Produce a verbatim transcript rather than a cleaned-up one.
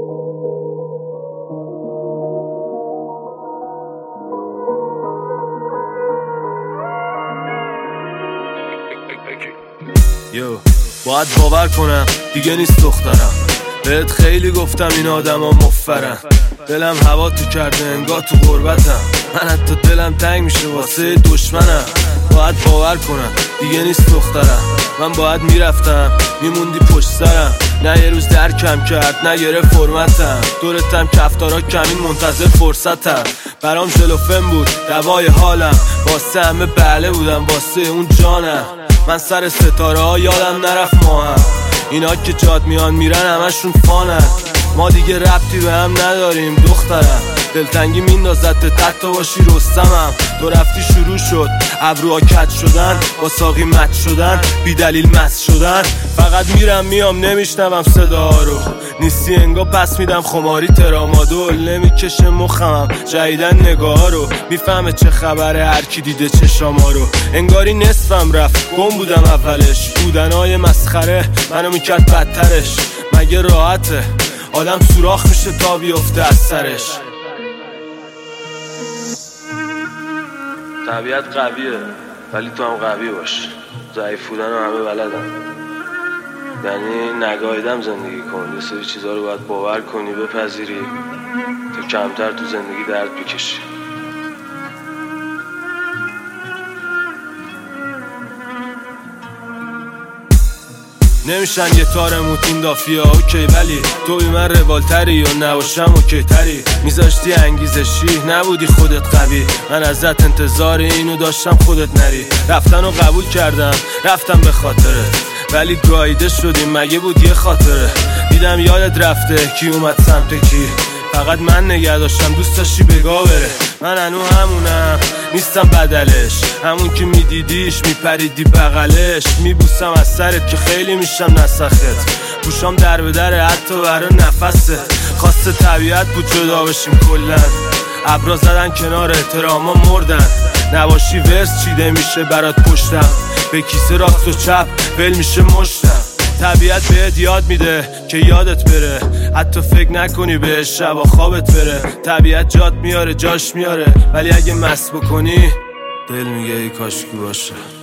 یو باید باور کنم دیگه نیست دخترم. بهت خیلی گفتم این آدم ها مفرن. دلم هوا تو کرده انگار تو غربتم. من حتی دلم تنگ میشه واسه دشمنم. باید باور کنم دیگه نیست دخترم. من باید میرفتم میموندی پشت سرم. نه یه روز درکم کرد نه یه فرمتم. دورتم کفتارا کمین منتظر فرصتم. برام ژلوفن بود دوای حالم. واسه همه بله بودم واسه اون جانم. من سر ستاره ها یادم نرفت ما هم. اینا که جاد میان میرن همشون فانن. ما دیگه ربطی به هم نداریم دخترم. دلتنگی میندازد تحت باشی رستمم. تو رفتی شروع شد ابروها کج شدن. با ساقی مت شدن بی دلیل مست شدن. فقط میرم میام نمیشنوم صدا رو. نیستی انگا پس میدم خماری ترامادول. نمیکشه مخم جدیدن نگاه رو. میفهمه چه خبره هر کی دیده چشاما رو. انگاری نصفم رفت گم بودم اولش. بودنای مسخره منو میکرد بدترش. مگه راحته آدم سوراخ میشه تا بیفته از سرش. طبیعت قویه ولی تو هم قوی باش. ضعیف بودن رو همه بلدن. یعنی نگاهیدم زندگی کن. یه سری چیزا رو باید باور کنی بپذیری تا کمتر تو زندگی درد بکشی. نمیشن یه تار موتین دافیا اوکی. ولی تو بی من روالتری و نباشم اوکی تری. میذاشتی انگیزشی نبودی خودت قوی. من ازت انتظار اینو داشتم خودت نری. رفتن و قبول کردم رفتم به خاطرت. ولی گاییده شدیم مگه بود یه خاطره. دیدم یادت رفته کی اومد سمت کی. فقط من نگه داشتم دوست داشتی بگاه بره. من هنو همونم نیستم بدلش. همون که میدیدیش میپریدی بغلش. میبوسم از سرت که خیلی میشم نسخت. گوشام در به دره حتی برا نفسه. خواسته طبیعت بود جدا بشیم کلن. ابرا زدن کنار احتراما مردن. نباشی ورس چیده میشه برات پشتم. به کیسه راست و چپ ول میشه مشتم. طبیعت بهت یاد میده که یادت بره. حتی فکر نکنی بهش شب و خوابت بره. طبیعت جات میاره جاش میاره. ولی اگه مست بکنی دل میگه ای کاشکی باشه.